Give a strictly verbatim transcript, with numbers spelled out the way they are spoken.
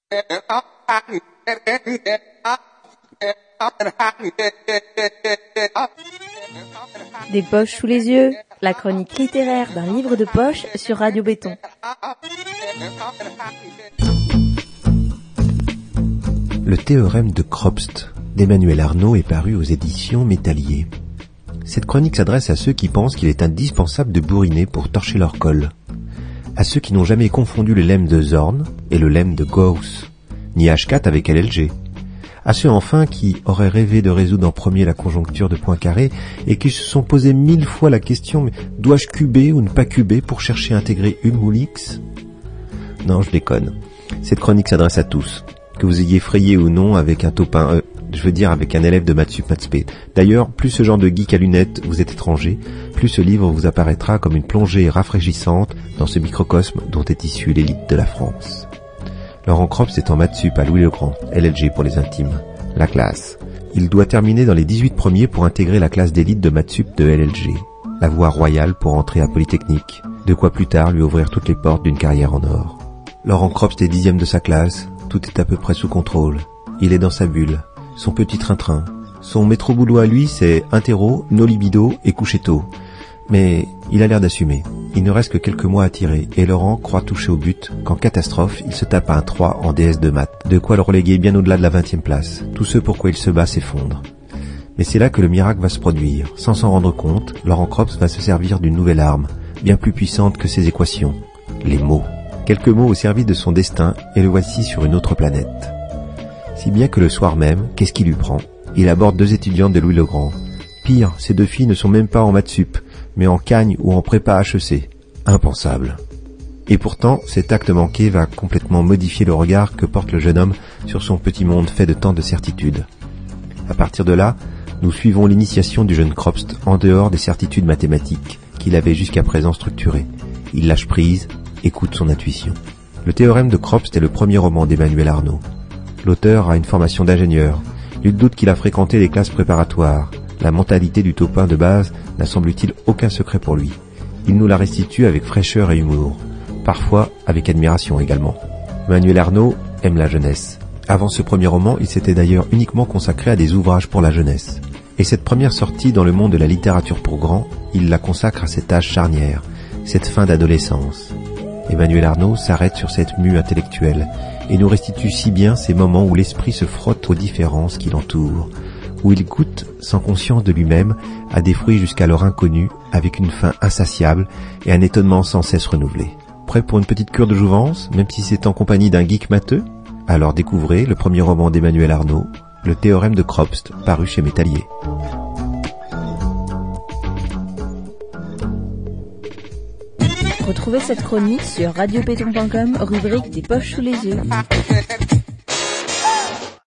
Des poches sous les yeux, la chronique littéraire d'un livre de poche sur Radio Béton. Le théorème de Kropst d'Emmanuel Arnauld est paru aux éditions Métallier. Cette chronique s'adresse à ceux qui pensent qu'il est indispensable de bourriner pour torcher leur colle, à ceux qui n'ont jamais confondu le lemme de Zorn et le lemme de Gauss, ni H quatre avec L L G, à ceux enfin qui auraient rêvé de résoudre en premier la conjoncture de Poincaré et qui se sont posé mille fois la question mais dois-je cuber ou ne pas cuber pour chercher à intégrer Hume ou Lix ? Non, je déconne. Cette chronique s'adresse à tous, que vous ayez frayé ou non avec un topin, euh, je veux dire avec un élève de maths sup, maths spé. D'ailleurs, plus ce genre de geek à lunettes vous est étranger, plus ce livre vous apparaîtra comme une plongée rafraîchissante dans ce microcosme dont est issue l'élite de la France. Laurent Kropst est en maths sup à Louis-le-Grand, L L G pour les intimes, la classe. Il doit terminer dans les dix-huit premiers pour intégrer la classe d'élite de maths sup de L L G, la voie royale pour entrer à Polytechnique, de quoi plus tard lui ouvrir toutes les portes d'une carrière en or. Laurent Kropst est dixième de sa classe, tout est à peu près sous contrôle. Il est dans sa bulle, son petit train-train. Son métro-boulot à lui, c'est interro, no libido et coucher tôt. Mais il a l'air d'assumer. Il ne reste que quelques mois à tirer, et Laurent croit toucher au but, qu'en catastrophe, il se tape un trois en D S de maths, de quoi le reléguer bien au-delà de la vingtième place. Tout ce pour quoi il se bat s'effondre. Mais c'est là que le miracle va se produire. Sans s'en rendre compte, Laurent Kropst va se servir d'une nouvelle arme, bien plus puissante que ses équations. Les mots. Quelques mots au service de son destin, et le voici sur une autre planète. Si bien que le soir même, qu'est-ce qui lui prend ? Il aborde deux étudiantes de Louis-le-Grand. Pire, ces deux filles ne sont même pas en maths sup, mais en cagne ou en prépa H E C. Impensable. Et pourtant, cet acte manqué va complètement modifier le regard que porte le jeune homme sur son petit monde fait de tant de certitudes. À partir de là, nous suivons l'initiation du jeune Kropst en dehors des certitudes mathématiques qu'il avait jusqu'à présent structurées. Il lâche prise, écoute son intuition. Le théorème de Kropst est le premier roman d'Emmanuel Arnauld. L'auteur a une formation d'ingénieur. Nul doute qu'il a fréquenté les classes préparatoires. La mentalité du topin de base n'a semble-t-il aucun secret pour lui. Il nous la restitue avec fraîcheur et humour, parfois avec admiration également. Emmanuel Arnauld aime la jeunesse. Avant ce premier roman, il s'était d'ailleurs uniquement consacré à des ouvrages pour la jeunesse. Et cette première sortie dans le monde de la littérature pour grands, il la consacre à cet âge charnière, cette fin d'adolescence. Emmanuel Arnauld s'arrête sur cette mue intellectuelle et nous restitue si bien ces moments où l'esprit se frotte aux différences qui l'entourent, où il goûte, sans conscience de lui-même, à des fruits jusqu'alors inconnus, avec une faim insatiable et un étonnement sans cesse renouvelé. Prêt pour une petite cure de jouvence, même si c'est en compagnie d'un geek matheux ? Alors découvrez le premier roman d'Emmanuel Arnauld, Le théorème de Kropst, paru chez Métallier. Retrouvez cette chronique sur radio béton point com, rubrique des poches sous les yeux.